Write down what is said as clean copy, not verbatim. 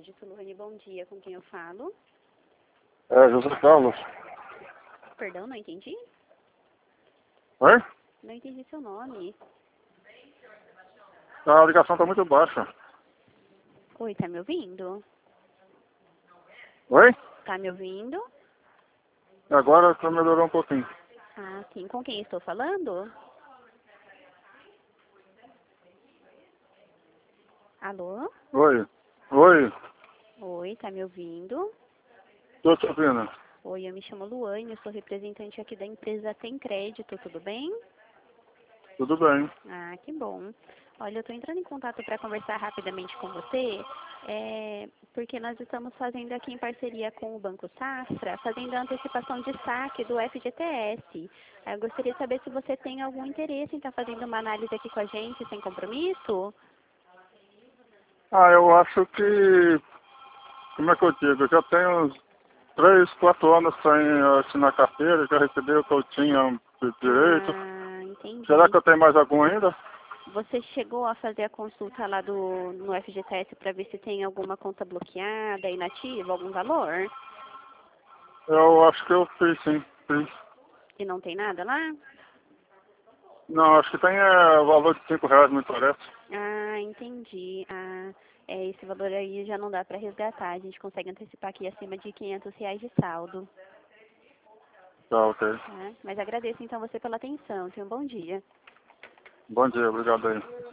Crédito, Luane, bom dia. Com quem eu falo? É, José Carlos. Perdão, não entendi? Oi? Não entendi seu nome. A ligação tá muito baixa. Oi, tá me ouvindo? Oi? Tá me ouvindo? Agora tá melhorou um pouquinho. Ah, sim. Com quem estou falando? Alô? Oi? Oi? Oi, tá me ouvindo? Tô te ouvindo. Oi, eu me chamo Luane, eu sou representante aqui da empresa Tem Crédito, tudo bem? Tudo bem. Ah, que bom. Olha, eu estou entrando em contato para conversar rapidamente com você, porque nós estamos fazendo aqui em parceria com o Banco Safra, fazendo a antecipação de saque do FGTS. Eu gostaria de saber se você tem algum interesse em estar fazendo uma análise aqui com a gente, sem compromisso? Ah, eu acho que... Como é que eu digo? Eu já tenho uns 3, 4 anos sem assinar carteira, já recebi o que eu tinha de direito. Ah, Será entendi. que eu tenho mais algum ainda? Você chegou a fazer a consulta lá no FGTS para ver se tem alguma conta bloqueada, inativa, algum valor? Eu acho que eu fiz, sim. Fiz. E não tem nada lá? Não, acho que tem o valor de R$ 5, me parece. Ah, entendi. Ah, esse valor aí já não dá para resgatar. A gente consegue antecipar aqui acima de R$ 500 de saldo. Tá, ok. Tá? Mas agradeço então você pela atenção. Tenha um bom dia. Bom dia, obrigado aí.